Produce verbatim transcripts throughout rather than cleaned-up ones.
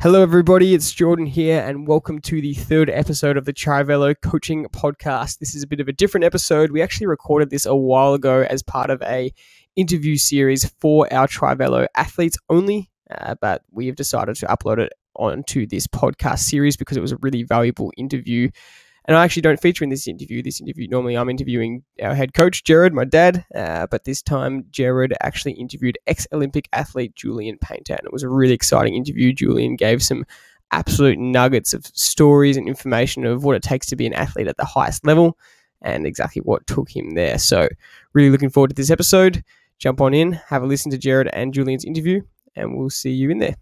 Hello everybody, it's Jordan here and welcome to the third episode of the Trivelo Coaching Podcast. This is a bit of a different episode. We actually recorded this a while ago as part of a interview series for our Trivelo athletes only, uh, but we have decided to upload it onto this podcast series because it was a really valuable interview. And I actually don't feature in this interview. This interview, normally I'm interviewing our head coach, Jared, my dad, uh, but this time Jared actually interviewed ex-Olympic athlete Julian Painter, and it was a really exciting interview. Julian gave some absolute nuggets of stories and information of what it takes to be an athlete at the highest level and exactly what took him there. So really looking forward to this episode. Jump on in, have a listen to Jared and Julian's interview, and we'll see you in there.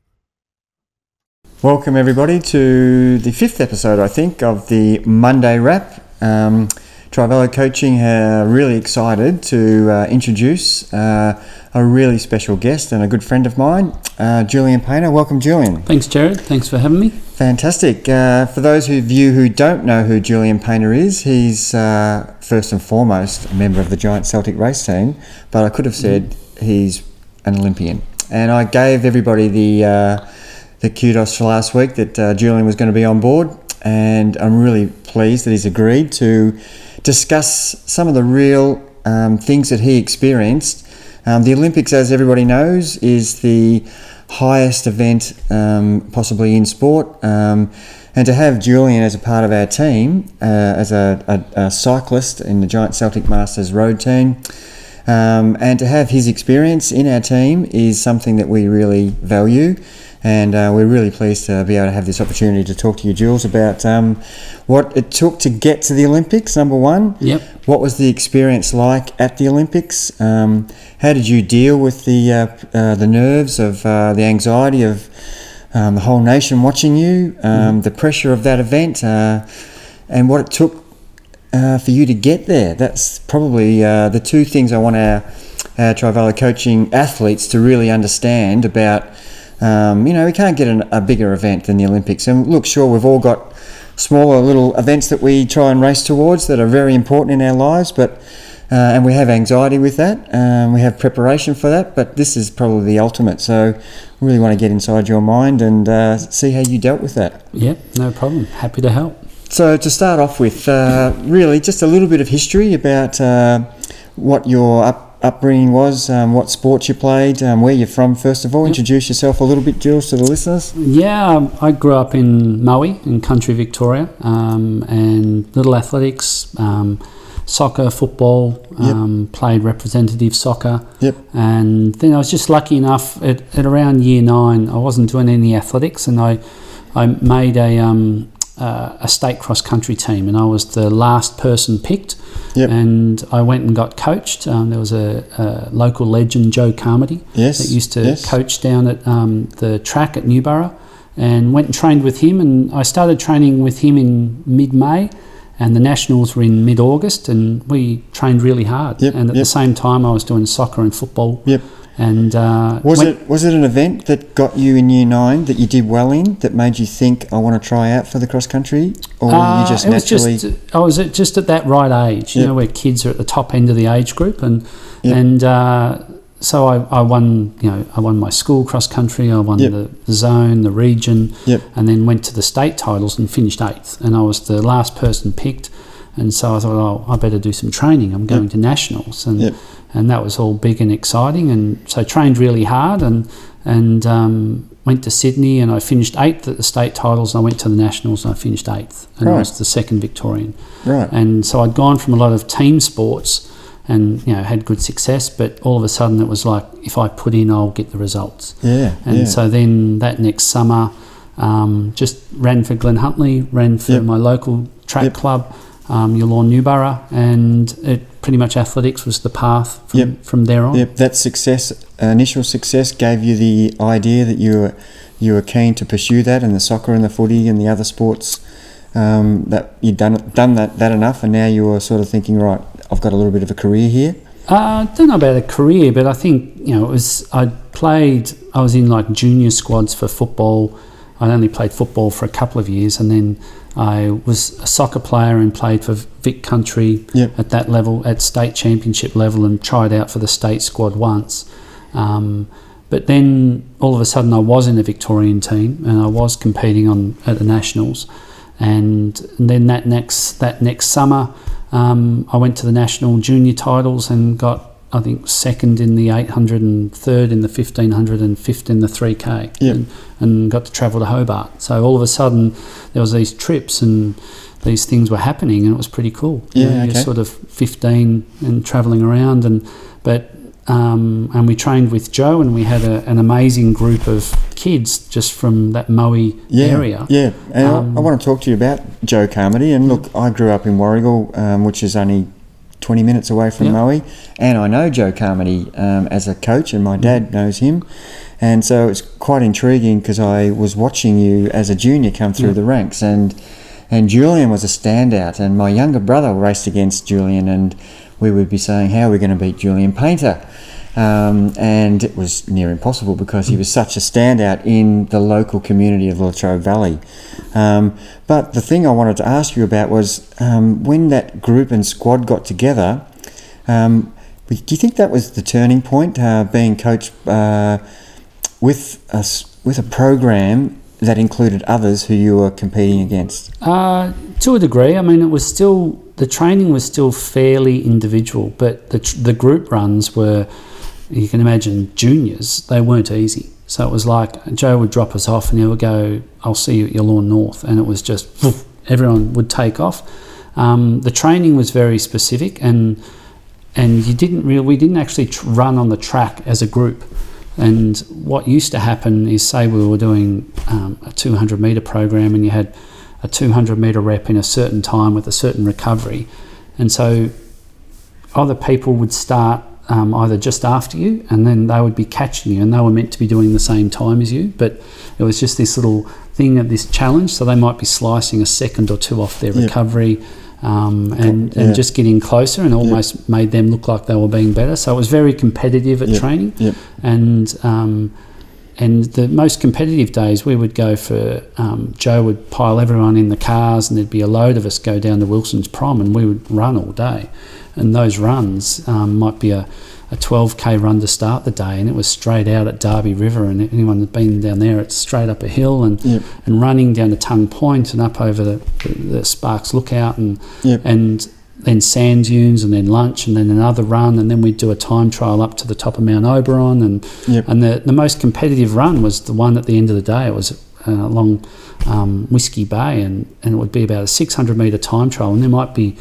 Welcome everybody to the fifth episode, I think, of the Monday Wrap. Um, Trivelo Coaching are really excited to uh, introduce uh, a really special guest and a good friend of mine, uh, Julian Painter. Welcome, Julian. Thanks, Jared. Thanks for having me. Fantastic. Uh, for those of you who don't know who Julian Painter is, he's uh, first and foremost a member of the Giant Celtic race team, but I could have said mm. he's an Olympian. And I gave everybody the... Uh, the kudos for last week that uh, Julian was going to be on board, and I'm really pleased that he's agreed to discuss some of the real um, things that he experienced. Um, the Olympics, as everybody knows, is the highest event um, possibly in sport, um, and to have Julian as a part of our team, uh, as a, a, a cyclist in the Giant Celtic Masters road team, um, and to have his experience in our team is something that we really value. And uh, we're really pleased to be able to have this opportunity to talk to you, Jules, about um, what it took to get to the Olympics, number one. Yep. What was the experience like at the Olympics? Um, how did you deal with the uh, uh, the nerves of uh, the anxiety of um, the whole nation watching you, um, mm. the pressure of that event, uh, and what it took uh, for you to get there? That's probably uh, the two things I want our, our Trivelo Coaching athletes to really understand about. Um, you know, we can't get an, a bigger event than the Olympics. And look, sure, we've all got smaller little events that we try and race towards that are very important in our lives, but uh, and we have anxiety with that. Um, we have preparation for that, but this is probably the ultimate. So we really want to get inside your mind and uh, see how you dealt with that. Yep, no problem. Happy to help. So to start off with, uh, really just a little bit of history about uh, what your up upbringing was, um, what sports you played, um, where you're from. First of all, yep. Introduce yourself a little bit, Jules, to the listeners. Yeah, um, I grew up in Moe, in country Victoria, um, and little athletics, um, soccer, football, um, yep. played representative soccer. Yep. And then I was just lucky enough at, at around year nine, I wasn't doing any athletics, and I, I made a... Um, Uh, a state cross-country team, and I was the last person picked. Yep. And I went and got coached. Um, there was a, a local legend, Joe Carmody, yes. that used to yes. coach down at um, the track at Newborough, and went and trained with him. And I started training with him in mid-May, and the Nationals were in mid-August, and we trained really hard. Yep. And at yep. the same time, I was doing soccer and football. Yep. And uh, was it was it an event that got you in year nine that you did well in that made you think I want to try out for the cross country, or uh, you just it was naturally? Just, I was just at that right age, you yep. know, where kids are at the top end of the age group, and yep. and uh, so I, I won, you know, I won my school cross country, I won yep. the, the zone, the region, yep. and then went to the state titles and finished eighth, and I was the last person picked, and so I thought, oh, I better do some training. I'm going yep. to nationals, and. Yep. And that was all big and exciting, and so trained really hard, and and um, went to Sydney, and I finished eighth at the state titles. And I went to the nationals, and I finished eighth, and right. I was the second Victorian. Right. And so I'd gone from a lot of team sports, and you know had good success, but all of a sudden it was like, if I put in, I'll get the results. Yeah. And yeah. so then that next summer, um, just ran for Glen Huntly, ran for yep. my local track yep. club. Um, Yallourn Newborough, and it pretty much athletics was the path from, yep. from there on. Yep, that success, uh, initial success, gave you the idea that you were you were keen to pursue that, and the soccer and the footy and the other sports. Um, that you'd done done that that enough, and now you were sort of thinking, right, I've got a little bit of a career here. Uh, I don't know about a career, but I think you know it was. I played. I was in like junior squads for football. I only played football for a couple of years, and then I was a soccer player and played for Vic Country yep. at that level, at state championship level, and tried out for the state squad once. Um, But then all of a sudden I was in a Victorian team and I was competing on at the Nationals. And, and then that next that next summer, um, I went to the national junior titles and got, I think, second in the eight hundred and third in the fifteen hundred and fifth in the three K. Yep. And, and got to travel to Hobart. So all of a sudden there was these trips and these things were happening, and it was pretty cool. Yeah, you know, okay. You're sort of fifteen and travelling around, and but um, and we trained with Joe, and we had a, an amazing group of kids just from that Moe yeah, area. Yeah, and Um, I, I want to talk to you about Joe Carmody. And look, I grew up in Warragul, um, which is only twenty minutes away from Yeah. Moe, and I know Joe Carmody um, as a coach, and my dad knows him. And so it's quite intriguing because I was watching you as a junior come through Yeah. the ranks, and and Julian was a standout, and my younger brother raced against Julian, and we would be saying, how are we going to beat Julian Painter? Um, and it was near impossible because he was such a standout in the local community of Latrobe Valley. Um, but the thing I wanted to ask you about was um, when that group and squad got together, um, do you think that was the turning point, uh, being coached uh, with a, s- with a program that included others who you were competing against? Uh, to a degree. I mean, it was still, the training was still fairly individual, but the tr- the group runs were, you can imagine, juniors. They weren't easy. So it was like Joe would drop us off and he would go, I'll see you at your lawn north. And it was just, woof, everyone would take off. Um, the training was very specific, and and you didn't really, we didn't actually tr- run on the track as a group. And what used to happen is, say we were doing um, a two hundred metre program and you had a two hundred metre rep in a certain time with a certain recovery. And so other people would start um, either just after you, and then they would be catching you, and they were meant to be doing the same time as you. But it was just this little thing of this challenge. So they might be slicing a second or two off their Yeah. recovery. Um, and, and Yeah. just getting closer, and almost made them look like they were being better. So it was very competitive at Yep. training. Yep. And um, and the most competitive days we would go for, um, Joe would pile everyone in the cars, and there'd be a load of us go down to Wilson's Prom, and we would run all day. And those runs um, might be a, a twelve K run to start the day, and it was straight out at Derby River, and anyone that's been down there, it's straight up a hill, and Yep. and running down to Tongue Point and up over the, the, the Sparks Lookout, and Yep. and then sand dunes, and then lunch, and then another run, and then we'd do a time trial up to the top of Mount Oberon, and Yep. and the, the most competitive run was the one at the end of the day. It was uh, along um, Whiskey Bay, and, and it would be about a six hundred metre time trial, and there might be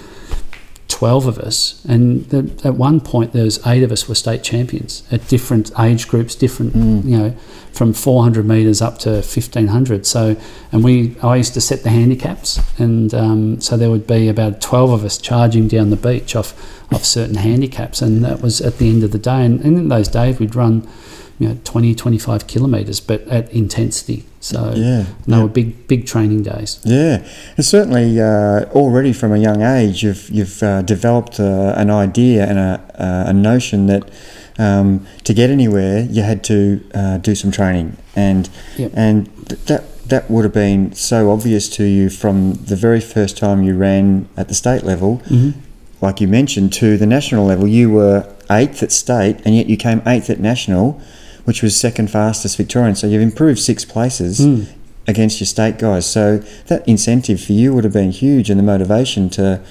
twelve of us, and the, at one point there was eight of us were state champions at different age groups, different Mm. you know, from four hundred metres up to fifteen hundred. So, and we I used to set the handicaps, and um, so there would be about twelve of us charging down the beach off off certain handicaps, and that was at the end of the day. And, and in those days we'd run, you know, twenty, twenty-five kilometres, but at intensity. So Yeah, they yeah. were big big training days. Yeah, and certainly uh, already from a young age, you've you've uh, developed uh, an idea and a uh, a notion that um, to get anywhere, you had to uh, do some training, and Yep. and th- that that would have been so obvious to you from the very first time you ran at the state level, Mm-hmm. like you mentioned, to the national level. You were eighth at state, and yet you came eighth at national, which was second fastest Victorian. So you've improved six places Mm. against your state guys. So that incentive for you would have been huge, and the motivation to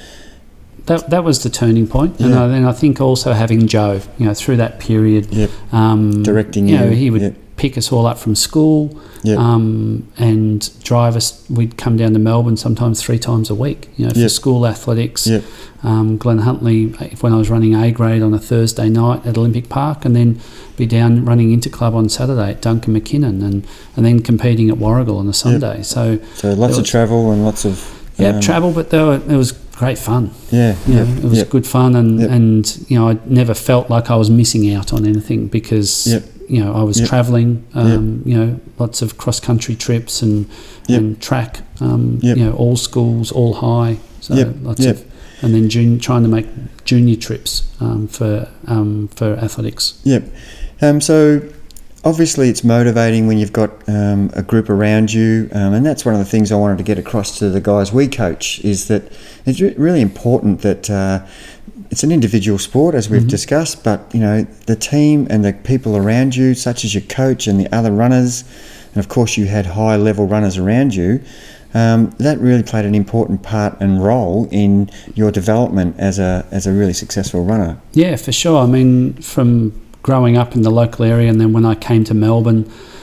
That, that was the turning point. And Yeah. I, then I think also having Joe, you know, through that period, Yep. um, Directing you know, you, he would yep. pick us all up from school, Yep. um, and drive us. We'd come down to Melbourne sometimes three times a week, you know, for Yep. school athletics. Yep. Um, Glenn Huntley, when I was running A grade on a Thursday night at Olympic Park, and then be down running Interclub on Saturday at Duncan McKinnon, and, and then competing at Warragul on a Sunday. So so lots There of was- travel and lots of yeah, um, travel, but there were, it was great fun. Yeah, You know, yep, it was yep. good fun, and, Yep. and you know, I never felt like I was missing out on anything because Yep. you know I was Yep. travelling. Um, You know, lots of cross country trips and Yep. and track. Um, Yep. You know, all schools, all high. So Yep. lots Yep. of, and then jun- trying to make junior trips um, for um, for athletics. Yep. Um, so obviously it's motivating when you've got um, a group around you, um, and that's one of the things I wanted to get across to the guys we coach, is that it's re- really important that uh, it's an individual sport, as we've Mhm. discussed, but, you know, the team and the people around you, such as your coach and the other runners, and of course you had high-level runners around you, um, that really played an important part and role in your development as a as a really successful runner. Yeah, for sure. I mean, from growing up in the local area, and then when I came to Melbourne,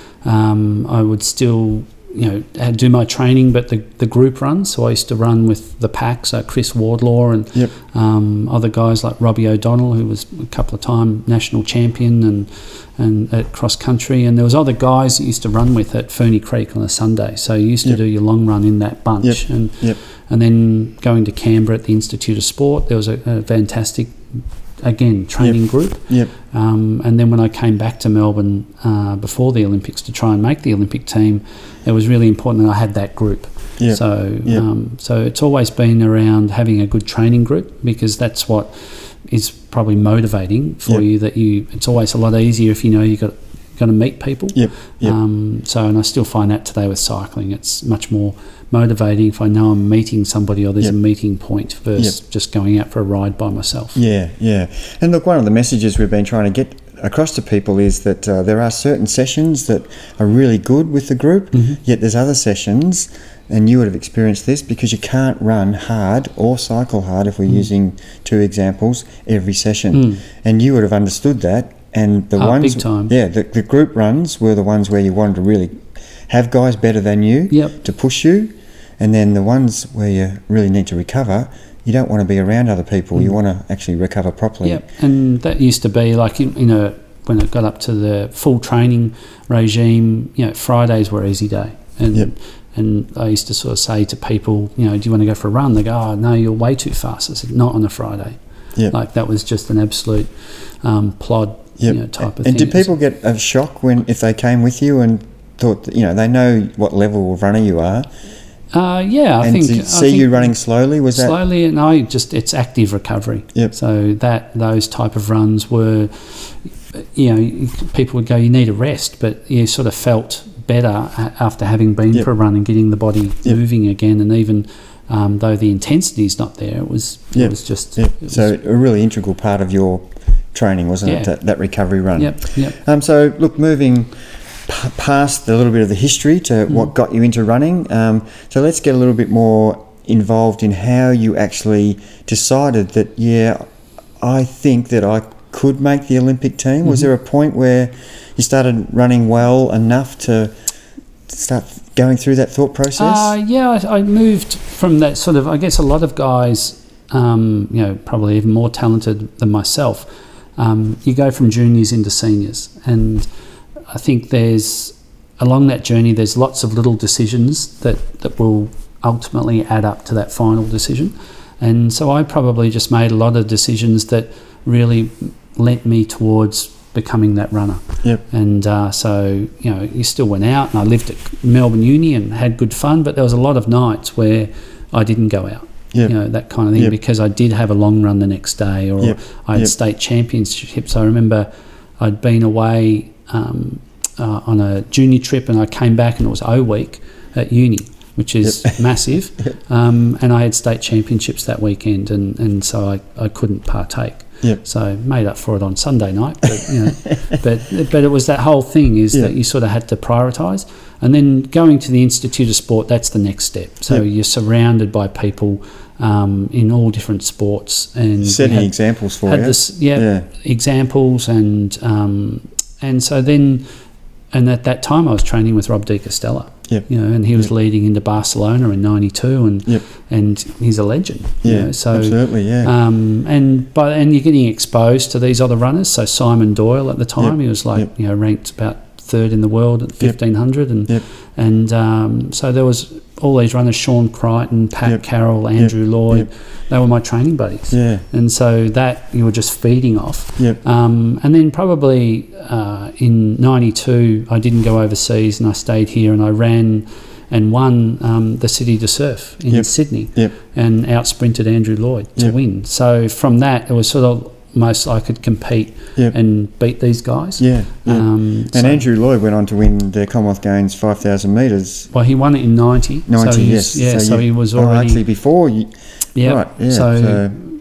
um, I would still, you know, I'd do my training, but the, the group runs. So I used to run with the pack, so Chris Wardlaw and Yep. um, other guys like Robbie O'Donnell, who was a couple of time national champion and and at cross country, and there was other guys that used to run with at Ferny Creek on a Sunday. So you used to Yep. do your long run in that bunch, Yep. and Yep. and then going to Canberra at the Institute of Sport, there was a, a fantastic, again, training group. Yep. Um, and then when I came back to Melbourne uh, before the Olympics to try and make the Olympic team, it was really important that I had that group. Yep. So, Yep. um, so it's always been around having a good training group, because that's what is probably motivating for Yep. you. That you, it's always a lot easier if you know you got got to meet people. Yep. Yep. Um, so, and I still find that today with cycling, it's much more motivating if I know I'm meeting somebody or there's Yep. a meeting point versus just going out for a ride by myself. Yeah, yeah. And look, one of the messages we've been trying to get across to people is that uh, there are certain sessions that are really good with the group, Mhm. yet there's other sessions, and you would have experienced this, because you can't run hard or cycle hard, if we're Mm. using two examples, every session. Mm. And you would have understood that. And the Oh, ones, big time. yeah, the, the group runs were the ones where you wanted to really have guys better than you Yep. to push you, and then the ones where you really need to recover, you don't want to be around other people. Mm. You want to actually recover properly. Yep, and that used to be like, you you know, when it got up to the full training regime, you know, Fridays were easy day. And Yep. and I used to sort of say to people, you know, do you want to go for a run? They go, oh, no, you're way too fast. I said, not on a Friday. Yep. Like that was just an absolute um, plod, Yep. you know, type of and thing. did people get a shock when if they came with you and thought that, you know, they know what level of runner you are, Uh, yeah, I and think to I see think you running slowly, was that? slowly, and I just it's active recovery. Yep. So that those type of runs were, you know, people would go, you need a rest, but you sort of felt better a- after having been Yep. for a run and getting the body Yep. moving again, and even um, though the intensity is not there, it was Yep. it was just Yep. it was- So a really integral part of your training, wasn't Yeah. it, that, that recovery run? yep, yep. Um, so, look, moving p- past a little bit of the history to Mm. what got you into running, um, so let's get a little bit more involved in how you actually decided that, yeah, I think that I could make the Olympic team. Was Mhm. there a point where you started running well enough to start going through that thought process? Uh, yeah, I, I moved from that sort of. I guess a lot of guys, um, you know, probably even more talented than myself. Um, you go from juniors into seniors, and I think there's along that journey. There's lots of little decisions that that will ultimately add up to that final decision. And so I probably just made a lot of decisions that really lent me towards becoming that runner. Yep. And uh, so, you know, you still went out, and I lived at Melbourne Uni and had good fun, but there was a lot of nights where I didn't go out. Yep. You know, that kind of thing, Yep. because I did have a long run the next day, or Yep. I had Yep. state championships. I remember I'd been away um, uh, on a junior trip, and I came back and it was O week at uni, which is Yep. massive. Yep. Um, and I had state championships that weekend, and, and so I, I couldn't partake. Yep. So made up for it on Sunday night, but you know, but but it was that whole thing is Yeah. that you sort of had to prioritise, and then going to the Institute of Sport, that's the next step. So Yep. you're surrounded by people um, in all different sports, and we Setting had- examples for had you. this, yeah, Yeah. examples, and um, and so then, and at that time I was training with Rob Di Castella, Yep. you know, and he was Yep. leading into Barcelona in ninety-two, and Yep. and he's a legend, you Yeah, know, so. absolutely, yeah. Um, and by and you're getting exposed to these other runners. So Simon Doyle at the time, Yep. he was like Yep. you know ranked about third in the world at fifteen hundred, and Yep. and um, so there was all these runners: Sean Crichton, Pat Yep. Carroll, Andrew Lloyd. Yep. They were my training buddies, Yeah. and so that you were just feeding off. Yep. Um, and then probably uh, in ninety-two, I didn't go overseas, and I stayed here, and I ran and won um, the City to Surf in Yep. Sydney, Yep. and out sprinted Andrew Lloyd to Yep. win. So from that, it was sort of most I could compete Yep. and beat these guys. Yeah. yeah. Um, and so- Andrew Lloyd went on to win the Commonwealth Games five thousand metres. Well, he won it in ninety. ninety, so he's- yes. Yeah, so, you- he was oh, already. actually, before you. yeah. Right, yeah. So, So,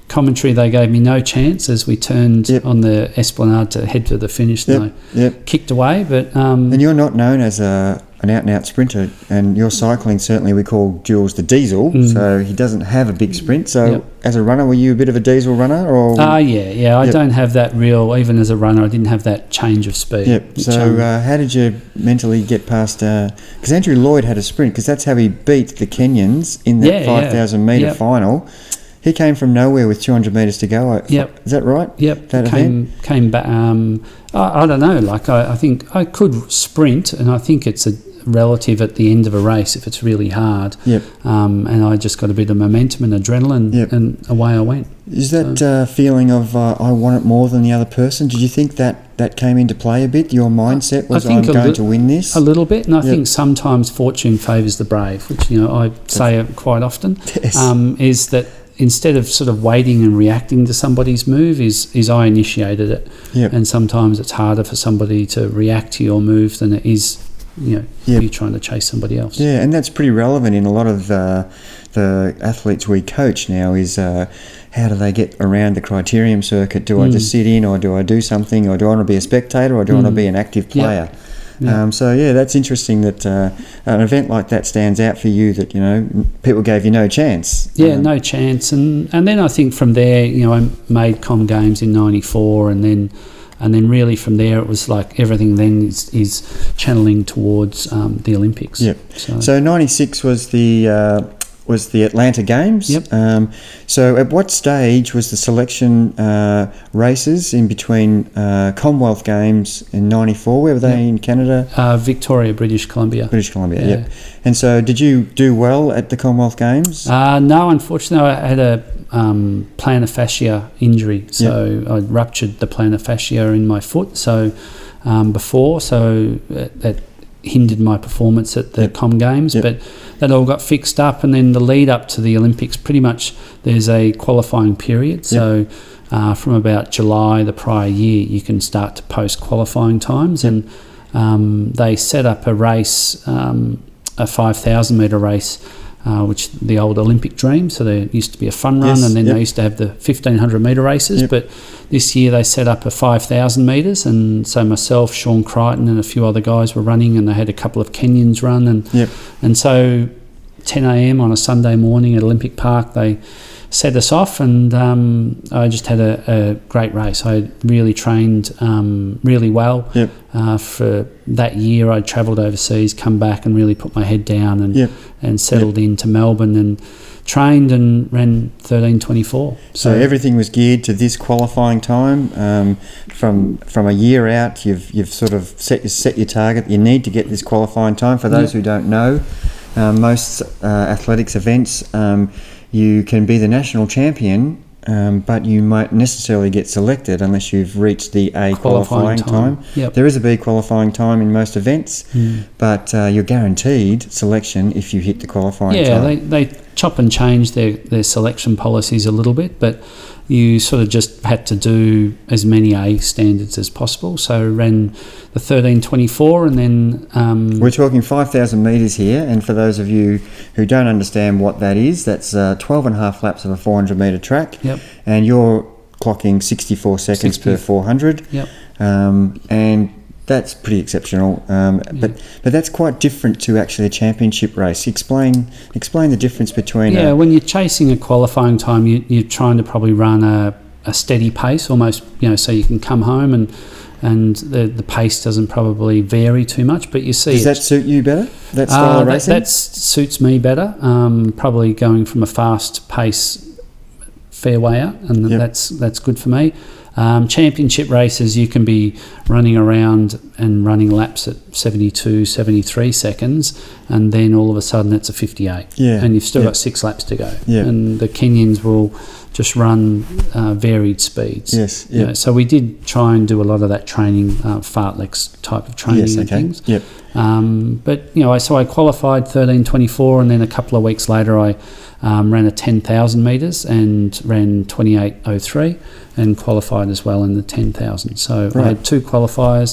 commentary, they gave me no chance as we turned Yep. on the Esplanade to head to the finish. Yep, And I yep. kicked away, but um, And you're not known as a an out-and-out sprinter, and your cycling, certainly we call Jules the Diesel, Mm. so he doesn't have a big sprint. So Yep. as a runner, were you a bit of a diesel runner? Or ah, yeah, yeah. I Yep. don't have that real. Even as a runner, I didn't have that change of speed. Yep. which, So um, uh, how did you mentally get past... Because Andrew Lloyd had a sprint, because that's how he beat the Kenyans in that Yeah, yeah. five thousand metre Yep. final. He came from nowhere with two hundred metres to go. Yep. Is that right? Yep, That came came back. Um, I, I don't know. Like I, I think I could sprint, and I think it's a relative at the end of a race if it's really hard. Yep. Um, and I just got a bit of momentum and adrenaline, Yep. and away I went. Is that uh, feeling of uh, I want it more than the other person? Did you think that that came into play a bit? Your mindset was I think I'm a going li- to win this. A little bit, and I Yep. think sometimes fortune favours the brave, which you know I say it quite often. Yes. Um, is that instead of sort of waiting and reacting to somebody's move, is is I initiated it, Yep. and sometimes it's harder for somebody to react to your move than it is, you know, Yep. you trying to chase somebody else. Yeah, and that's pretty relevant in a lot of uh, the athletes we coach now. Is uh, how do they get around the criterium circuit? Do I Mm. just sit in, or do I do something, or do I want to be a spectator, or do I want to Mm. be an active Yeah. player? Yeah. Um, so yeah, that's interesting that uh, an event like that stands out for you. That you know m- people gave you no chance. Yeah, Um, no chance, and and then I think from there, you know, I made Com Games in ninety-four, and then and then really from there it was like everything then is, is channeling towards um, the Olympics. Yep. So, So ninety-six was the uh, was the Atlanta Games. Yep. Um, so at what stage was the selection uh, races in between uh, Commonwealth Games in ninety-four? Where were they Yep. in Canada? uh, Victoria, British Columbia. British Columbia. Yeah. Yep. And so did you do well at the Commonwealth Games? Uh, no, unfortunately, I had a um, plantar fascia injury, so I ruptured the plantar fascia in my foot. So um, before, so that, that hindered my performance at the Yep. Com Games, Yep. but that all got fixed up. And then the lead up to the Olympics, pretty much there's a qualifying period. So uh, from about July the prior year, you can start to post qualifying times, Yep. and um, they set up a race, um, a five thousand metre race. Uh, which the old Olympic dream. So there used to be a fun run, Yes, and then yep. they used to have the fifteen hundred metre races. Yep. But this year they set up a five thousand metres, and so myself, Sean Crichton, and a few other guys were running, and they had a couple of Kenyans run, and Yep. and so ten a.m. on a Sunday morning at Olympic Park, they set us off, and um, I just had a, a great race. I really trained um, really well. Yep. Uh, for that year, I travelled overseas, come back, and really put my head down and Yep. and settled into Melbourne and trained and ran thirteen twenty-four. So everything was geared to this qualifying time. Um, from from a year out, you've you've sort of set your, set your target. You need to get this qualifying time. For those Yeah. who don't know, um, most uh, athletics events, um, you can be the national champion, um, but you might necessarily get selected unless you've reached the A qualifying, Qualifying time. time. Yep. There is a B qualifying time in most events, Mm. but uh, you're guaranteed selection if you hit the qualifying Yeah, time. they, they chop and change their, their selection policies a little bit, but you sort of just had to do as many A standards as possible. So ran the thirteen twenty-four, and then um, We're talking five thousand metres here, and for those of you who don't understand what that is, that's uh, twelve and a half laps of a four hundred metre track, Yep. and you're clocking sixty-four seconds sixty per four hundred, Yep. um, and that's pretty exceptional. Um, But but that's quite different to actually a championship race. Explain explain the difference between. Yeah, a, when you're chasing a qualifying time, you, you're trying to probably run a, a steady pace, almost, you know, so you can come home and and the, the pace doesn't probably vary too much. But you see, does that it's- suit you better? That style uh, of that, racing. that suits me better. Um, probably going from a fast pace fair way out, and Yep. that's that's good for me. Um, championship races, you can be running around and running laps at seventy-two, seventy-three seconds, and then all of a sudden it's a fifty-eight, Yeah, and you've still yeah. got six laps to go. Yeah. And the Kenyans will just run uh, varied speeds. Yes, You yeah. know, so we did try and do a lot of that training, uh, fartleks type of training Yes, and okay. things. Yep. Um, but you know, I, so I qualified thirteen twenty-four, and then a couple of weeks later, I um, ran a ten thousand meters and ran twenty-eight oh three, and qualified as well in the ten thousand. So I Right. had two qualifiers,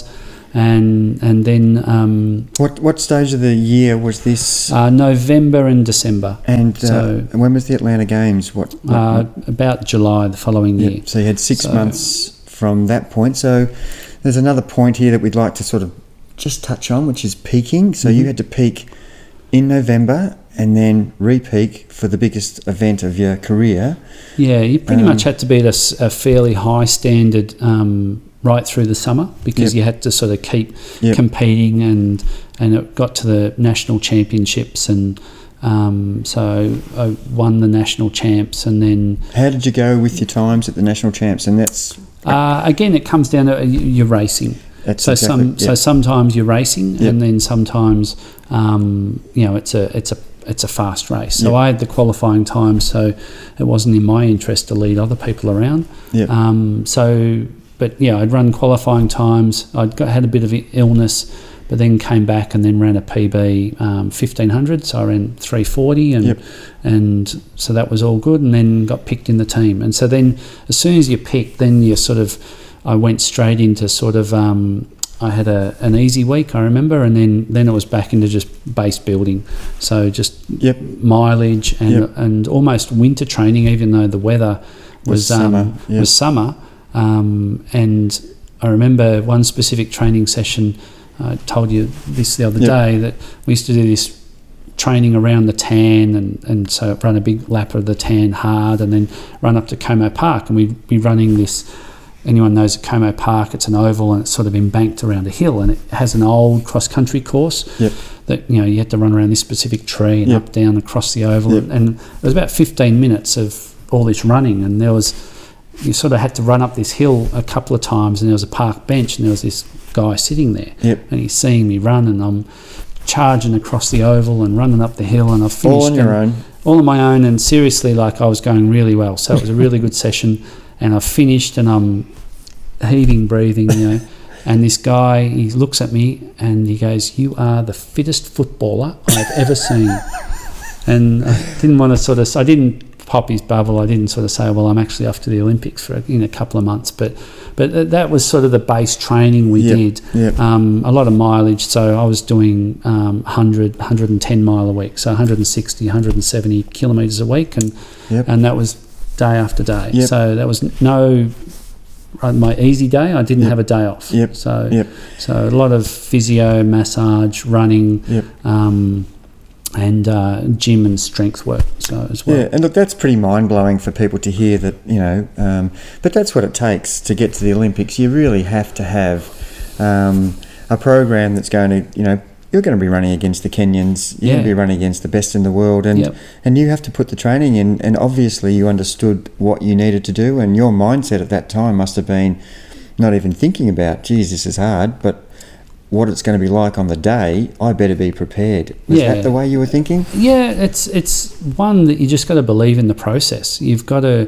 and and then um, What what stage of the year was this? uh, November and December, and uh, so- and when was the Atlanta Games? What? what uh, about July the following Yep. year. So you had six So- months from that point. So there's another point here that we'd like to sort of just touch on, which is peaking. So you Mhm. had to peak in November and then re-peak for the biggest event of your career. Yeah, you pretty Um, much had to be at a, s- a fairly high standard um, right through the summer, because Yep. you had to sort of keep Yep. competing, and and it got to the national championships, and um, so I won the national champs, and then How did you go with your times at the national champs? And that's uh, again it comes down to uh, your racing. that's So exactly, some, so yeah. sometimes you're racing, Yep. and then sometimes, um, you know, it's a it's a it's a fast race. So Yep. I had the qualifying time, so it wasn't in my interest to lead other people around. Yep. Um, so, but yeah, I'd run qualifying times. I'd got, had a bit of illness, but then came back and then ran a P B um, fifteen hundred. So I ran three forty, and Yep. and so that was all good. And then got picked in the team. And so then, as soon as you're picked, then you sort of, I went straight into sort of. Um, I had a, an easy week, I remember, and then, then it was back into just base building. So just Yep. mileage and Yep. and almost winter training, even though the weather was Was summer, um, yeah. was summer. Um, and I remember one specific training session. I told you this the other Yep. day, that we used to do this training around the Tan, and, and so run a big lap of the Tan hard, and then run up to Como Park, and we'd be running this. Anyone knows at Como Park, it's an oval and it's sort of embanked around a hill, and it has an old cross-country course Yep. that, you know, you had to run around this specific tree and Yep. up, down, across the oval. Yep. And it was about fifteen minutes of all this running, and there was, you sort of had to run up this hill a couple of times, and there was a park bench, and there was this guy sitting there, Yep. and he's seeing me run, and I'm charging across the oval and running up the hill, and I've finished All on your and- own. all on my own, and seriously, like, I was going really well. So it was a really good session, and I finished, and I'm heaving, breathing, you know. And this guy, he looks at me and he goes, "You are the fittest footballer I've ever seen." And I didn't want to sort of, I didn't pop his bubble. I didn't sort of say, "Well, I'm actually off to the Olympics for in a couple of months." But but that was sort of the base training we Yep, did. yep. Um, a lot of mileage. So I was doing um, one hundred, one hundred ten mile a week. So one hundred sixty, one hundred seventy kilometres a week. And Yep. and that was day after day. Yep. So that was no, uh, my easy day, I didn't Yep. have a day off. Yep. So Yep. so a lot of physio, massage, running, Yep. um, and uh, gym and strength work. So as well. Yeah, and look, that's pretty mind-blowing for people to hear that, you know, um, but that's what it takes to get to the Olympics. You really have to have um, a program that's going to, you know, you're going to be running against the Kenyans, you're going to Yeah. be running against the best in the world, and Yep. and you have to put the training in, and obviously you understood what you needed to do, and your mindset at that time must have been not even thinking about, geez, this is hard, but what it's going to be like on the day, I better be prepared. Was Yeah. that the way you were thinking? Yeah, it's it's one that you just got to believe in the process. You've got to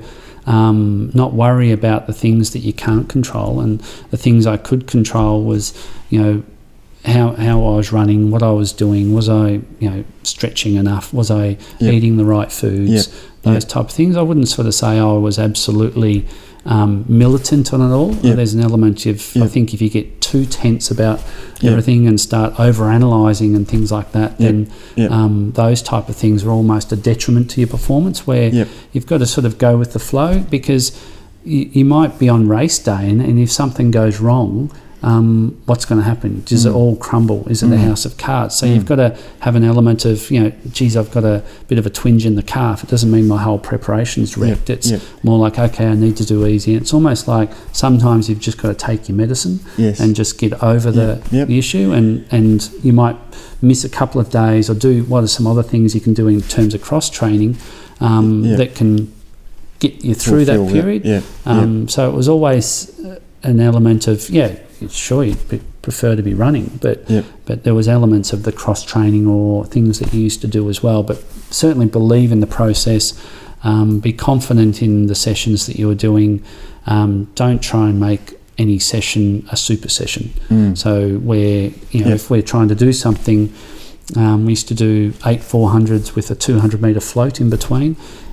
um, not worry about the things that you can't control, and the things I could control was, you know, how how I was running, what I was doing, was I, you know, stretching enough, was I Yep. eating the right foods, Yep. those Yep. type of things. I wouldn't sort of say I was absolutely um, militant on it all. Yep. There's an element of, I Yep. think, if you get too tense about Yep. everything and start over analysing and things like that, then Yep. um, those type of things are almost a detriment to your performance, where Yep. you've got to sort of go with the flow, because you, you might be on race day, and, and if something goes wrong, um, what's going to happen? Does it Mm. all crumble? Is it a Mm. house of cards? So Mm. you've got to have an element of, you know, geez, I've got a bit of a twinge in the calf. It doesn't mean my whole preparation's wrecked. Yep. It's Yep. more like, okay, I need to do easy. And it's almost like sometimes you've just got to take your medicine Yes. and just get over the, Yep. Yep. the issue, and, and you might miss a couple of days, or do what are some other things you can do in terms of cross training um, Yeah. that can get you through that Fulfill, yeah, period. yeah, Um, So it was always uh, an element of, yeah, sure, you'd pre- prefer to be running, but Yep. but there was elements of the cross training or things that you used to do as well. But certainly believe in the process, um, be confident in the sessions that you were doing. Um, don't try and make any session a super session. Mm. So where, you know, Yep. if we're trying to do something, um, we used to do eight four hundreds with a two hundred metre float in between.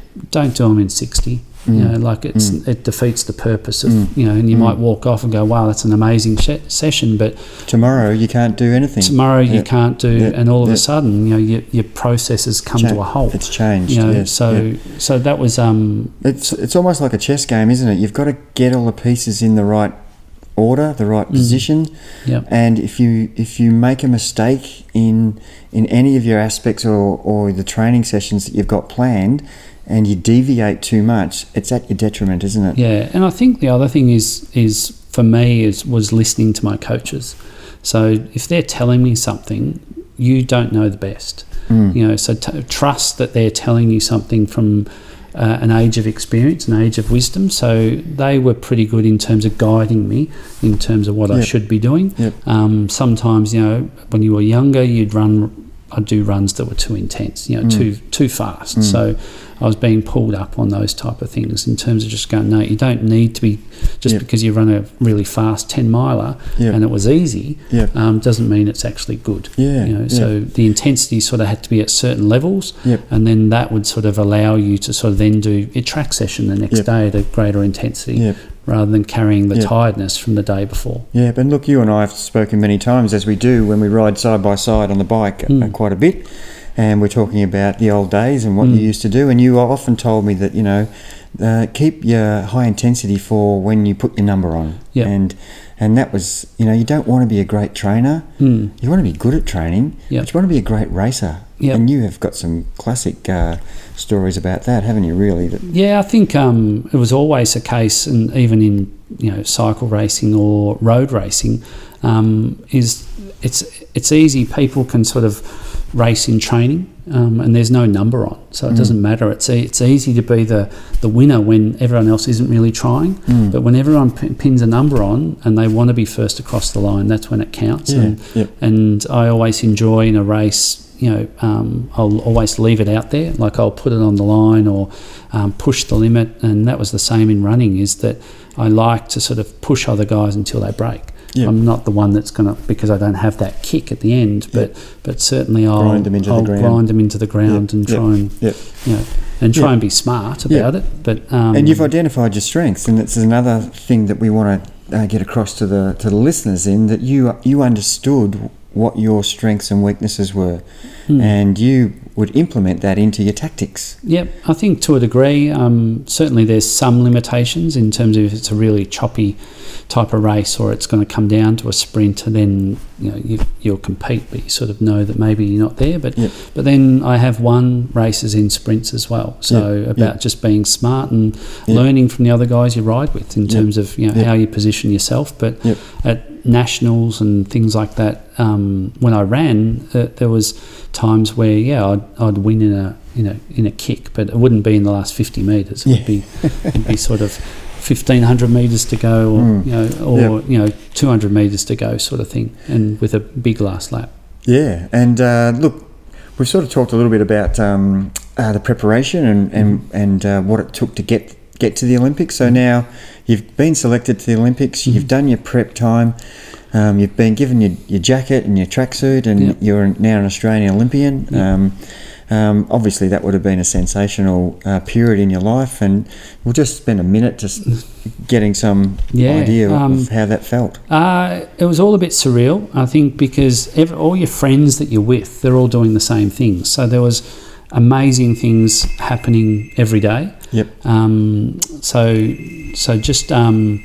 don't do them in sixty. Mm. You know, like it's mm. it defeats the purpose of mm. you know, and you mm. might walk off and go, wow, that's an amazing sh- session, but tomorrow you can't do anything. Tomorrow yep. you can't do, yep. and all of yep. a sudden, you know, your, your processes come Change. to a halt. It's changed. You know, yes. so yep. so that was um. It's it's almost like a chess game, isn't it? You've got to get all the pieces in the right order, the right mm. position. Yep. And if you if you make a mistake in in any of your aspects or or the training sessions that you've got planned, and you deviate too much, it's at your detriment, isn't it? Yeah, and I think the other thing is is for me is was listening to my coaches. So if they're telling me something, you don't know the best. Mm. You know, so t- trust that they're telling you something from uh, an age of experience, an age of wisdom. So they were pretty good in terms of guiding me in terms of what yep. I should be doing. Yep. Um, sometimes, you know, when you were younger, you'd run. I'd do runs that were too intense, you know, mm. too too fast. Mm. So I was being pulled up on those type of things in terms of just going, no, you don't need to be, just yep. because you run a really fast ten miler yep. and it was easy, yep. um, doesn't mean it's actually good. Yeah, you know, yep. so the intensity sort of had to be at certain levels, yep. and then that would sort of allow you to sort of then do a track session the next yep. day at a greater intensity. Yep. rather than carrying the yep. tiredness from the day before. Yeah, but look, you and I have spoken many times, as we do when we ride side by side on the bike mm. uh, quite a bit, and we're talking about the old days and what mm. you used to do, and you often told me that, you know, uh, keep your high intensity for when you put your number on. Yep. And and that was, you know, you don't want to be a great trainer. Mm. You want to be good at training, yep. but you want to be a great racer. Yep. And you have got some classic uh, stories about that, haven't you, really? That yeah, I think um, it was always a case, and even in, you know, cycle racing or road racing, um, is it's it's easy. People can sort of race in training, um, and there's no number on, so it mm. doesn't matter. It's e- it's easy to be the, the winner when everyone else isn't really trying, mm. but when everyone p- pins a number on and they want to be first across the line, that's when it counts. Yeah. And, yep. and I always enjoy in a race, you know, um, I'll always leave it out there, like I'll put it on the line or um, push the limit, and that was the same in running, is that I like to sort of push other guys until they break. Yep. I'm not the one that's going to, because I don't have that kick at the end, but yep. but certainly I'll grind them into I'll the ground, grind them into the ground yep. and try yep. and yep. you know, and try yep. and be smart about yep. it. But um, and you've identified your strengths, and it's another thing that we want to uh, get across to the to the listeners, in that you you understood what your strengths and weaknesses were, mm. and you would implement that into your tactics. Yep, I think to a degree, um, certainly there's some limitations in terms of if it's a really choppy type of race or it's going to come down to a sprint, and then, you know, you, you'll compete, but you sort of know that maybe you're not there. But yep. but then I have won races in sprints as well, so yep. about yep. just being smart and yep. learning from the other guys you ride with in terms yep. of, you know, yep. how you position yourself. But yep. at nationals and things like that, um, when I ran, uh, there was times where yeah I'd, I'd win in a you know in a kick, but it wouldn't be in the last fifty metres. It yeah. would be it'd be sort of fifteen hundred metres to go, or mm. you know, or yep. you know, two hundred metres to go, sort of thing, and with a big last lap. Yeah, and uh, look, we've sort of talked a little bit about um, uh, the preparation and and, mm. and uh, what it took to get get to the Olympics. So now you've been selected to the Olympics. Mm. You've done your prep time. Um, you've been given your, your jacket and your tracksuit, and yep. you're now an Australian Olympian. Yep. Um, um, obviously, that would have been a sensational uh, period in your life, and we'll just spend a minute just getting some yeah, idea um, of how that felt. Uh, it was all a bit surreal, I think, because every, all your friends that you're with, they're all doing the same things. So there was amazing things happening every day. Yep. Um, so, so just um,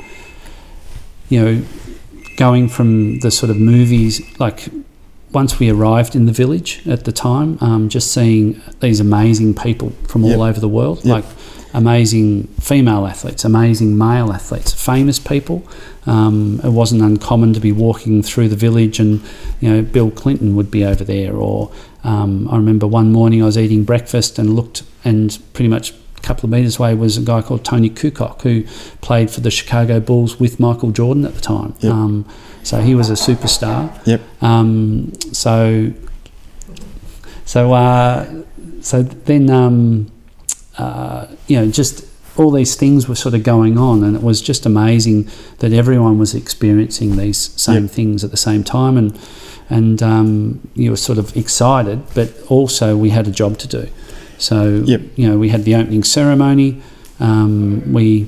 you know, going from the sort of movies, like once we arrived in the village at the time, um, just seeing these amazing people from yep. all over the world, yep. like amazing female athletes, amazing male athletes, famous people. Um, it wasn't uncommon to be walking through the village and, you know, Bill Clinton would be over there. Or um, I remember one morning I was eating breakfast and looked, and pretty much couple of metres away was a guy called Tony Kukoc, who played for the Chicago Bulls with Michael Jordan at the time. Yep. Um, so he was a superstar. Yep. Um, so, so, uh, so then, um, uh, you know, just all these things were sort of going on, and it was just amazing that everyone was experiencing these same yep. things at the same time, and and um, you were sort of excited, but also we had a job to do. So, Yep. you know, we had the opening ceremony. Um, we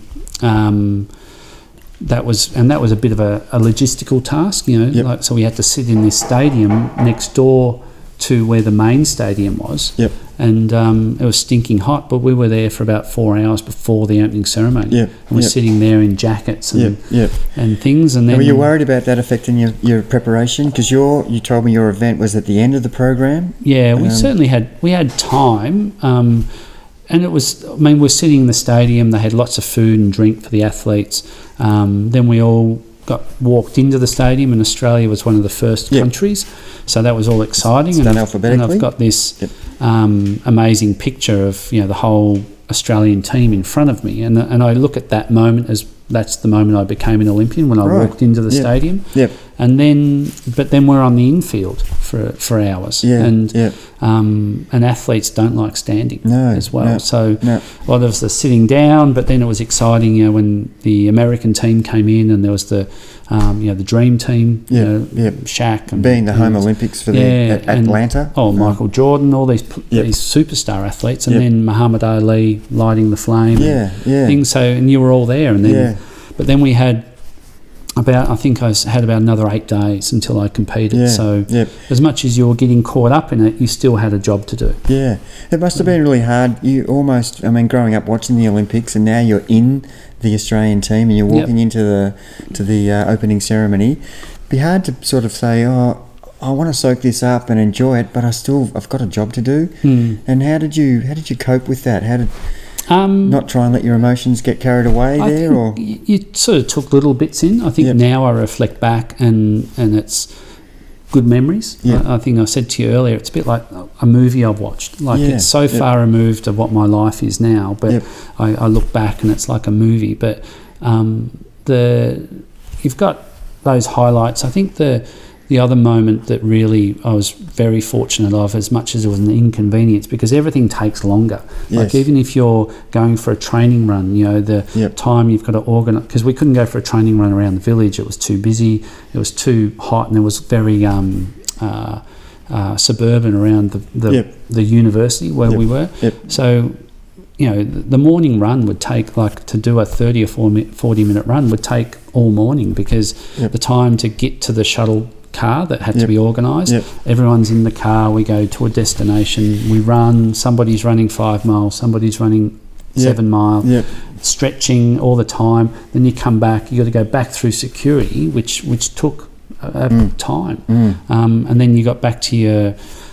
um, that was and that was a bit of a, a logistical task. You know, Yep. like, so we had to sit in this stadium next door to where the main stadium was. Yep. And um, it was stinking hot, but we were there for about four hours before the opening ceremony. Yep. And we're Yep. sitting there in jackets and Yep. Yep. and things. And then Were you worried about that affecting your, your preparation? Because your you told me your event was at the end of the program. Yeah, we Um, certainly had we had time, um, and it was. I mean, we're sitting in the stadium. They had lots of food and drink for the athletes. Um, then we all got walked into the stadium, and Australia was one of the first Yep. countries, so that was all exciting. It's and, done I've- alphabetically. and I've got this Yep. um, amazing picture of you know the whole Australian team in front of me, and and I look at that moment as that's the moment I became an Olympian when I Right. walked into the Yep. stadium. Yep. And then, but then we're on the infield for for hours, Yeah. and yeah. um, and athletes don't like standing No. as well. No, so no. a lot of us are sitting down, but then it was exciting, you know, when the American team came in, and there was the um, you know the Dream Team, Yeah, you know, yeah. Shaq, and Being the home and, Olympics for the yeah, at and- Atlanta. Oh, Michael Jordan, all these pl- Yep. these superstar athletes, and Yep. then Muhammad Ali lighting the flame, Yeah. Yeah. and things. So, and you were all there, and then, Yeah. but then we had about, I think I s- had about another eight days until I competed. Yeah. So, Yeah. as much as you were getting caught up in it, you still had a job to do. Yeah, it must have been really hard. You almost, I mean, growing up watching the Olympics, and now you're in the Australian team, and you're Yep. walking into the to the uh, opening ceremony. It'd be hard to sort of say, "Oh, I want to soak this up and enjoy it," but I still, I've got a job to do. Hmm. And how did you, how did you cope with that? How did Um, not try and let your emotions get carried away I there, think or y- you sort of took little bits in. I think Yep. now I reflect back, and and it's good memories. Yeah. I, I think I said to you earlier, it's a bit like a movie I've watched. Like Yeah, it's so yep. far removed of what my life is now, but Yep. I, I look back and it's like a movie. But um, the you've got those highlights. I think the the other moment that really I was very fortunate of, as much as it was an inconvenience, because everything takes longer. Like Yes. even if you're going for a training run, you know, the Yep. time you've got to organise, because we couldn't go for a training run around the village. It was too busy. It was too hot, and it was very um, uh, uh, suburban around the the, Yep. the university where Yep. we were. Yep. So, you know, the the morning run would take, like, to do a thirty or forty minute run would take all morning, because Yep. the time to get to the shuttle car that had to Yep. be organised, Yep. everyone's in the car, we go to a destination, we run, somebody's running five miles, somebody's running Yep. seven mile, yeah, stretching all the time. Then you come back, you got to go back through security, which which took uh, Mm. time, mm, um, and then you got back to your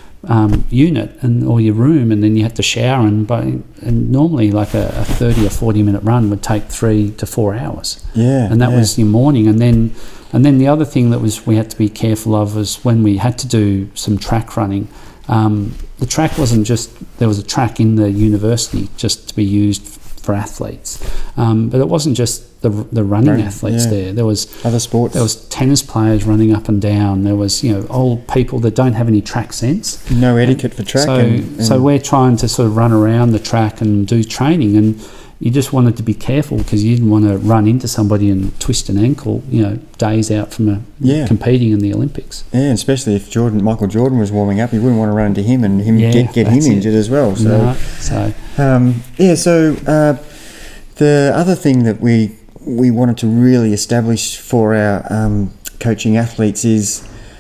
um, unit and or your room, and then you had to shower, and by and normally like a, a thirty or forty minute run would take three to four hours, yeah, and that yeah. was your morning. And then and then the other thing that was we had to be careful of was when we had to do some track running. Um, the track wasn't just, there was a track in the university just to be used f- for athletes, um, but it wasn't just the the running Running, athletes yeah. there. There was other sports. there was tennis players running up and down. There was, you know, old people that don't have any track sense. no etiquette for track. So, and, and so we're trying to sort of run around the track and do training, and you just wanted to be careful because you didn't want to run into somebody and twist an ankle, you know, days out from a, Yeah. competing in the Olympics. yeah, especially if Jordan, Michael Jordan was warming up, you wouldn't want to run into him and him Yeah, get, get him that's it. injured as well. So, No, so um, yeah. So uh, the other thing that we we wanted to really establish for our um, coaching athletes is,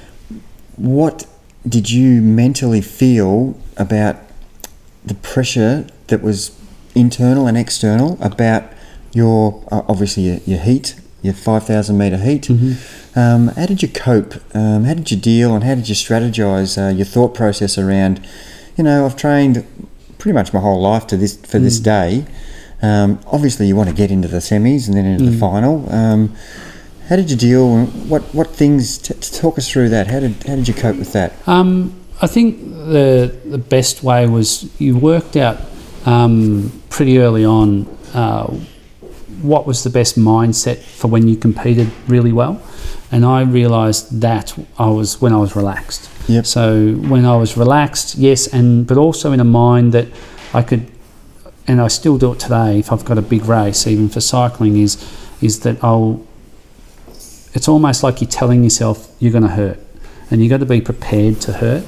what did you mentally feel about the pressure that was internal and external about your uh, obviously your, your heat, your five thousand metre heat. Mm-hmm. Um, how did you cope? Um, how did you deal, and how did you strategise uh, your thought process around, you know, I've trained pretty much my whole life to this for this Mm. day. Um, obviously, you want to get into the semis and then into the Mm. final. Um, how did you deal? What what things? T- t- talk us through that. How did how did you cope with that? Um, I think the the best way was you worked out um, pretty early on uh, what was the best mindset for when you competed really well, and I realised that I was when I was relaxed. Yep. So when I was relaxed, yes, and but also in a mind that I could, and I still do it today. If I've got a big race, even for cycling, is is that I'll. It's almost like you're telling yourself you're going to hurt, and you've got to be prepared to hurt.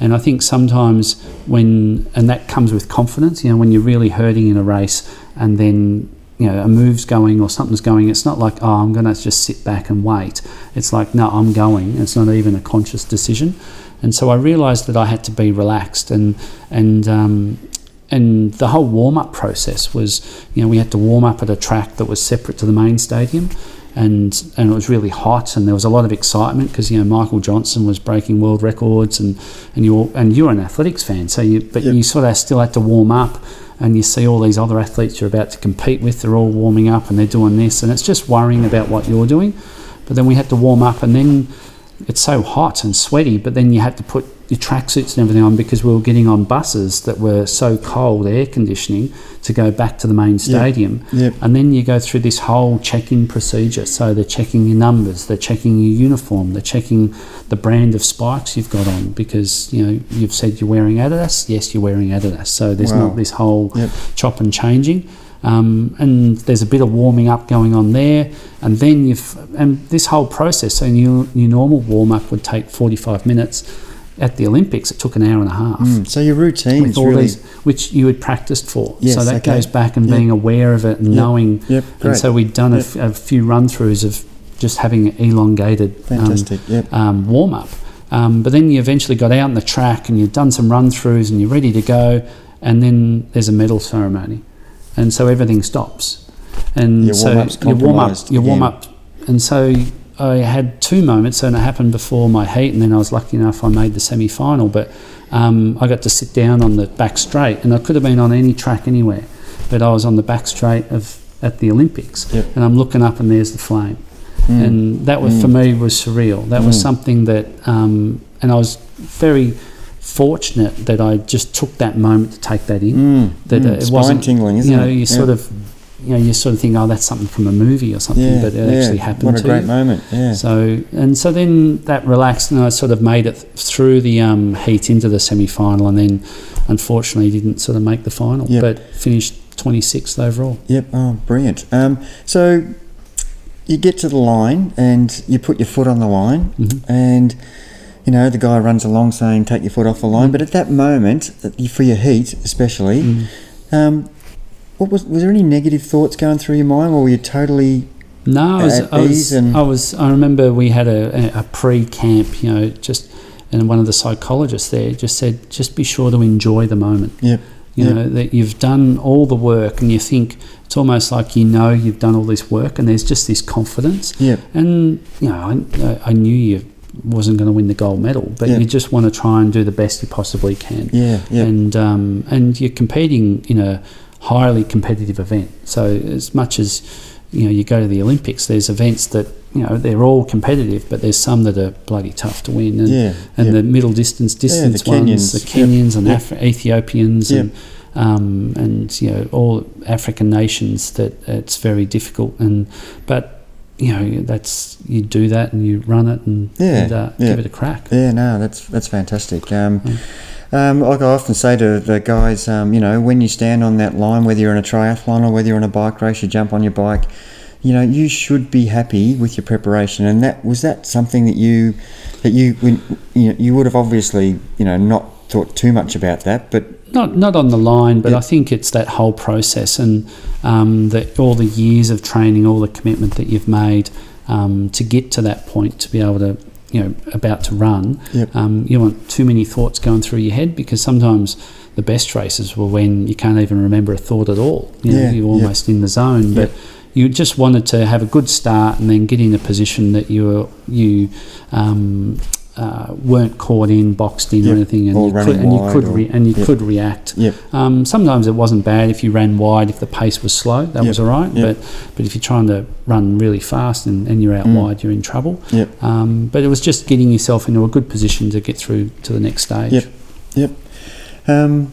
And I think sometimes when, and that comes with confidence, you know, when you're really hurting in a race and then, you know, a move's going or something's going, it's not like, oh, I'm going to just sit back and wait. It's like, no, I'm going. It's not even a conscious decision. And so I realised that I had to be relaxed, and and um, and the whole warm-up process was, you know, we had to warm up at a track that was separate to the main stadium, and and it was really hot, and there was a lot of excitement because, you know, Michael Johnson was breaking world records, and and you and you're an athletics fan, so you but yep. you sort of still had to warm up. And you see all these other athletes you're about to compete with, they're all warming up and they're doing this, and it's just worrying about what you're doing. But then we had to warm up, and then it's so hot and sweaty, but then you had to put your tracksuits and everything on because we were getting on buses that were so cold, air conditioning, to go back to the main stadium. Yep. Yep. And then you go through this whole check-in procedure. So they're checking your numbers, they're checking your uniform, they're checking the brand of spikes you've got on because, you know, you've said you're wearing Adidas. Yes, you're wearing Adidas. So there's wow. not this whole yep. chop and changing. Um, and there's a bit of warming up going on there, and then you've and this whole process. So your your normal warm up would take forty-five minutes. At the Olympics, it took an hour and a half. Mm, so your routine is really, these, which you had practiced for. Yes, so that okay. goes back and yep. being aware of it and yep. knowing. Yep. Great. And so we'd done yep. a, f- a few run throughs of just having an elongated Fantastic. um, Yep. um, warm up. Um, but then you eventually got out on the track and you'd done some run throughs and you're ready to go, and then there's a medal ceremony. And so everything stops, and your so warm-up's you warm up, you warm again. up, and so I had two moments, and it happened before my heat, and then I was lucky enough I made the semi-final. But um, I got to sit down on the back straight, and I could have been on any track anywhere, but I was on the back straight of at the Olympics, yep. and I'm looking up, and there's the flame, mm. and that was mm. for me was surreal. That mm. was something that, um, and I was very fortunate that I just took that moment to take that in. Mm, that mm, it wasn't tingling, isn't you know, it? you yeah. sort of, you know, you sort of think, oh, that's something from a movie or something, yeah, but it yeah. actually happened. What a to great you. moment! Yeah. So and so then that relaxed, and I sort of made it through the um, heat into the semi-final, and then unfortunately didn't sort of make the final, yep. but finished twenty-sixth overall. Yep. Oh, brilliant. Um, so you get to the line and you put your foot on the line, mm-hmm. and you know the guy runs along saying take your foot off the line. Mm-hmm. But at that moment, for your heat especially, mm-hmm. um, what was was there any negative thoughts going through your mind, or were you totally no? I was. at I was, ease and I was. I remember we had a, a pre-camp, you know, just and one of the psychologists there just said, just be sure to enjoy the moment. Yep. You yep. know, that you've done all the work, and you think it's almost like you know you've done all this work, and there's just this confidence. Yep. And you know, I, I knew you wasn't going to win the gold medal, but yep. you just want to try and do the best you possibly can. Yeah. Yep. And um, and you're competing in a highly competitive event. So as much as you know, you go to the Olympics, there's events that, you know, they're all competitive, but there's some that are bloody tough to win. And, yeah, and yep. the middle distance distance yeah, the ones, Kenyans. the Kenyans yep. and yep. Af- Ethiopians yep. and um, and you know, all African nations, that it's very difficult. And but you know, that's you do that and you run it and, yeah, and uh, yeah. give it a crack. Yeah, no, that's that's fantastic. Um, Mm. Um, like I often say to the guys, um, you know, when you stand on that line, whether you're in a triathlon or whether you're on a bike race, you jump on your bike, you know, you should be happy with your preparation. And that was that something that you that you when, you know, you would have obviously, you know, not thought too much about that, but not not on the line, but yeah. I think it's that whole process and um, that all the years of training, all the commitment that you've made um, to get to that point, to be able to, you know, about to run. Yep. Um, you don't want too many thoughts going through your head, because sometimes the best races were when you can't even remember a thought at all. You know, yeah, you're almost yep. in the zone, but yep. you just wanted to have a good start and then get in a position that you were, you um, uh, weren't caught in, boxed in yep. or anything, and or you could, and you could, re- and you yep. could react. Yep. Um, sometimes it wasn't bad if you ran wide, if the pace was slow, that yep. was all right. Yep. But but if you're trying to run really fast and, and you're out mm. wide, you're in trouble. Yep. Um, but it was just getting yourself into a good position to get through to the next stage. Yep. Yep. Um,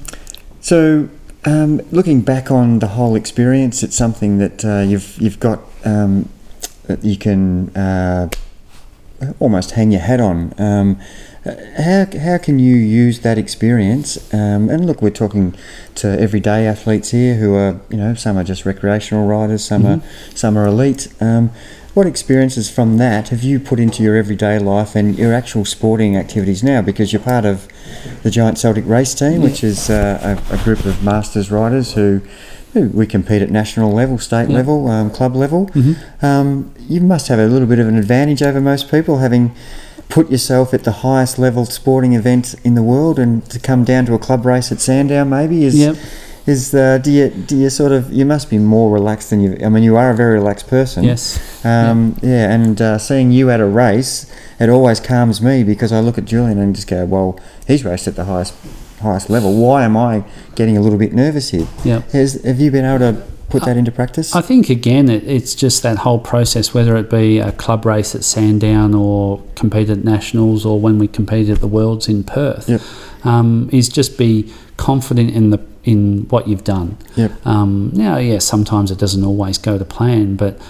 so um, looking back on the whole experience, it's something that uh, you've you've got um, that you can uh, almost hang your hat on. Um, how how can you use that experience? Um, and look, we're talking to everyday athletes here who are, you know, some are just recreational riders, some mm-hmm. are some are elite. Um, what experiences from that have you put into your everyday life and your actual sporting activities now? Because you're part of the Giant Celtic race team, which is uh, a, a group of masters riders who, who we compete at national level, state Yeah. level, um, club level. Mm-hmm. Um, you must have a little bit of an advantage over most people, having put yourself at the highest level sporting event in the world, and to come down to a club race at Sandown maybe is... Yep. Is uh, do you do you sort of you must be more relaxed than you? I mean, you are a very relaxed person. Yes. Um, yeah, and uh, seeing you at a race, it always calms me, because I look at Julian and just go, well, he's raced at the highest highest level. Why am I getting a little bit nervous here? Yeah. Has have you been able to put that into practice? I think again, it, it's just that whole process, whether it be a club race at Sandown or compete at nationals, or when we competed at the Worlds in Perth. Yep. Um, is just be confident in the in what you've done. Yep. Um, now, yeah, sometimes it doesn't always go to plan, but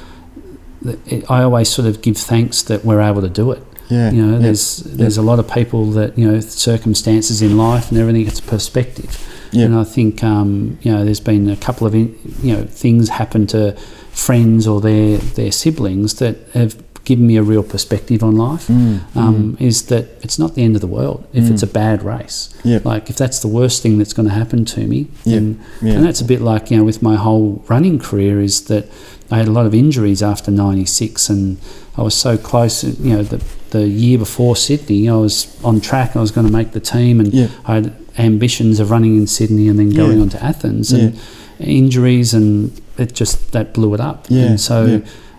it, I always sort of give thanks that we're able to do it. Yeah. You know, Yep. there's there's Yep. a lot of people that, you know, circumstances in life and everything, it's perspective. Yep. And I think, um, you know, there's been a couple of, in, you know, things happen to friends or their, their siblings that have given me a real perspective on life. Mm, um, mm. Is that it's not the end of the world if Mm. it's a bad race. Yep. Like, if that's the worst thing that's going to happen to me, then, Yeah. and that's a bit like, you know, with my whole running career, is that I had a lot of injuries after ninety-six, and I was so close. You know, the the year before Sydney, I was on track. I was going to make the team, and Yeah. I had ambitions of running in Sydney and then going Yeah. on to Athens, and injuries, and it just that blew it up. Yeah. And so, Yeah.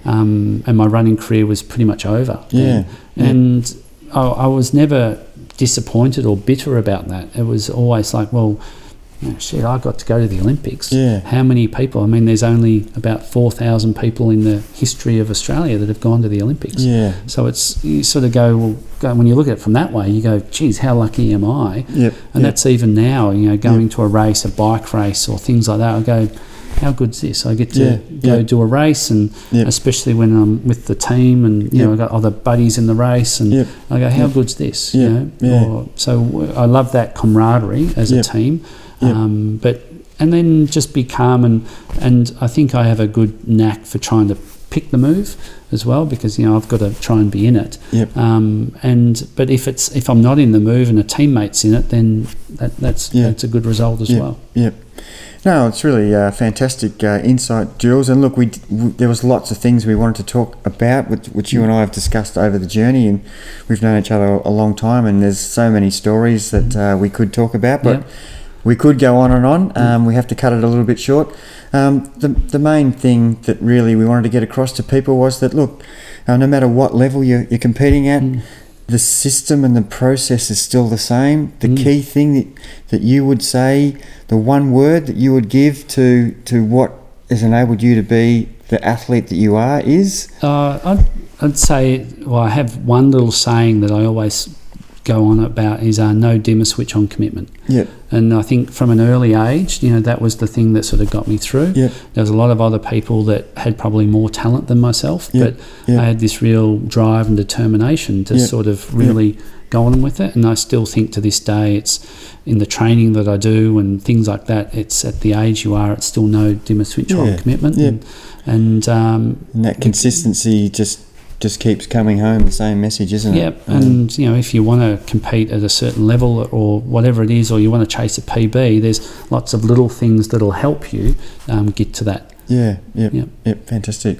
um, and my running career was pretty much over. Yeah. then. Yeah. And I, I was never disappointed or bitter about that. It was always like, well, you know, shit, I got to go to the Olympics. Yeah. How many people? I mean, there's only about four thousand people in the history of Australia that have gone to the Olympics. Yeah. So it's, you sort of go, well, go, when you look at it from that way, you go, geez, how lucky am I? Yep. And yep. that's even now, you know, going Yep. to a race, a bike race or things like that, I go, how good's this? I get to Yeah, go yeah. do a race, and Yep. especially when I'm with the team, and, you Yep. know, I got other buddies in the race, and Yep. I go, how Yep. good's this? Yep. You know? Yeah. Or, so I love that camaraderie as Yep. a team. Yep. Um, but and then just be calm, and and I think I have a good knack for trying to pick the move as well, because, you know, I've got to try and be in it. Yep. Um, and but if it's if I'm not in the move and a teammate's in it, then that, that's Yeah. that's a good result as Yep. well. Yep. No, it's really uh, fantastic uh, insight, Jules. And look, we, d- w- there was lots of things we wanted to talk about, which, which you and I have discussed over the journey, and we've known each other a long time. And there's so many stories that uh, we could talk about, but Yeah. we could go on and on. Um, we have to cut it a little bit short. Um, the the main thing that really we wanted to get across to people was that, look, uh, no matter what level you're, you're competing at, Mm. the system and the process is still the same. The Mm. key thing that, that you would say, the one word that you would give to to what has enabled you to be the athlete that you are is? Uh, I'd, I'd say, well, I have one little saying that I always go on about, is uh, no dimmer switch on commitment. Yep. And I think from an early age, you know, that was the thing that sort of got me through. Yep. There was a lot of other people that had probably more talent than myself, Yep. but Yep. I had this real drive and determination to Yep. sort of really go on with it. And I still think to this day, it's in the training that I do and things like that, it's at the age you are, it's still no dimmer switch on Yeah. commitment. Yeah. And, and um, And that consistency just just keeps coming home, the same message, isn't yeah, it? and you know, if you want to compete at a certain level or whatever it is, or you want to chase a P B, there's lots of little things that'll help you um, get to that. Yeah, yep, Yep. yep, fantastic.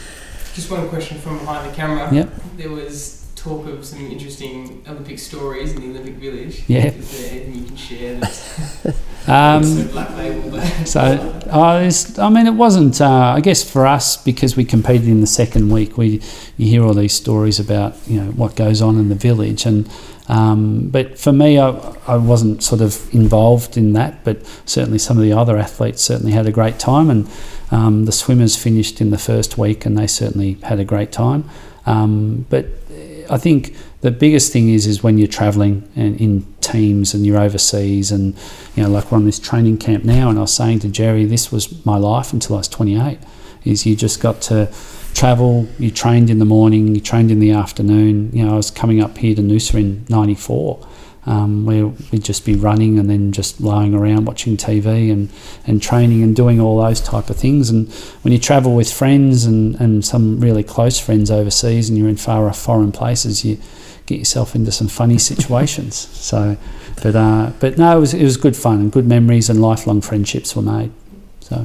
Just one question from behind the camera. Yep. There was talk of some interesting Olympic stories in the Olympic Village. Yeah. Is there anything you can share that's Um, sort of black label? But So, uh, it's, I mean, it wasn't, uh, I guess for us, because we competed in the second week, we you hear all these stories about, you know, what goes on in the village. And um, but for me, I, I wasn't sort of involved in that, but certainly some of the other athletes certainly had a great time. And um, the swimmers finished in the first week and they certainly had a great time. Um, but I think the biggest thing is is when you're travelling and in teams and you're overseas, and you know, like we're on this training camp now, and I was saying to Jerry, this was my life until I was twenty-eight. Is you just got to travel. You trained in the morning, you trained in the afternoon. You know, I was coming up here to Noosa in ninety-four, um, where we'd just be running and then just lying around watching T V and, and training and doing all those type of things. And when you travel with friends and, and some really close friends overseas and you're in far off foreign places, you get yourself into some funny situations. So, but uh, but no, it was it was good fun and good memories, and lifelong friendships were made. So,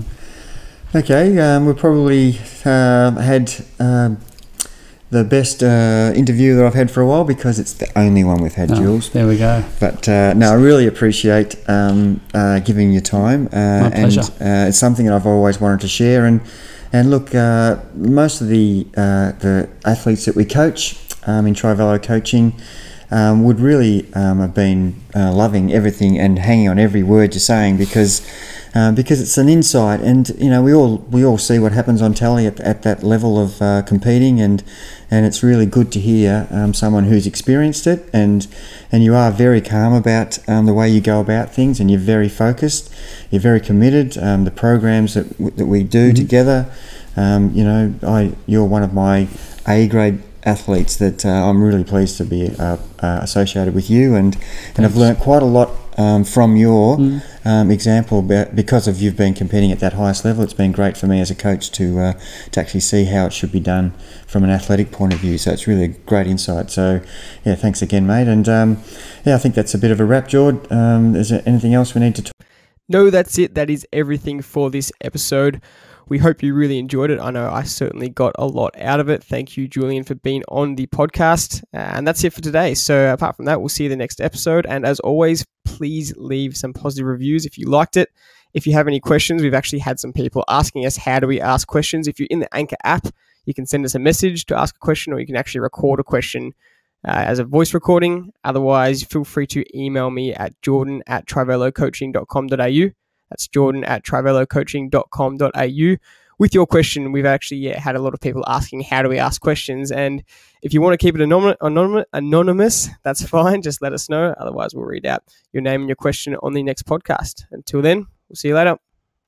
okay, um, we probably uh, had uh, the best uh, interview that I've had for a while, because it's the only one we've had, oh, Jules. There we go. But uh, no, I really appreciate um, uh, giving you time. Uh, My pleasure. And uh, it's something that I've always wanted to share. And and look, uh, most of the uh, the athletes that we coach um, in Trivallo Coaching um, would really um, have been uh, loving everything and hanging on every word you're saying, because. Uh, because it's an insight, and you know we all we all see what happens on telly at, at that level of uh, competing, and and it's really good to hear um, someone who's experienced it, and and you are very calm about um, the way you go about things, and you're very focused, you're very committed. Um, the programs that w- that we do mm-hmm. together, um, you know, I you're one of my A grade athletes that uh, I'm really pleased to be uh, uh, associated with you, and and I've learnt quite a lot. Um, from your mm. um, example, because of you've been competing at that highest level, it's been great for me as a coach to uh, to actually see how it should be done from an athletic point of view. So it's really a great insight. So yeah, thanks again, mate. And um, yeah, I think that's a bit of a wrap, Jord. Um, is there anything else we need to talk? No, that's it. That is everything for this episode. We hope you really enjoyed it. I know I certainly got a lot out of it. Thank you, Julian, for being on the podcast. Uh, and that's it for today. So apart from that, we'll see you in the next episode. And as always, please leave some positive reviews if you liked it. If you have any questions, we've actually had some people asking us, how do we ask questions? If you're in the Anchor app, you can send us a message to ask a question, or you can actually record a question uh, as a voice recording. Otherwise, feel free to email me at jordan at trivallo coaching dot com dot a u. That's jordan at trivallo coaching dot com dot a u. With your question, we've actually yeah, had a lot of people asking, how do we ask questions? And if you want to keep it anonymous, anonymous, anonymous, that's fine. Just let us know. Otherwise, we'll read out your name and your question on the next podcast. Until then, we'll see you later.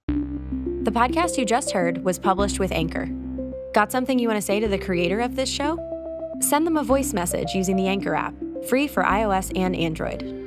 The podcast you just heard was published with Anchor. Got something you want to say to the creator of this show? Send them a voice message using the Anchor app, free for iOS and Android.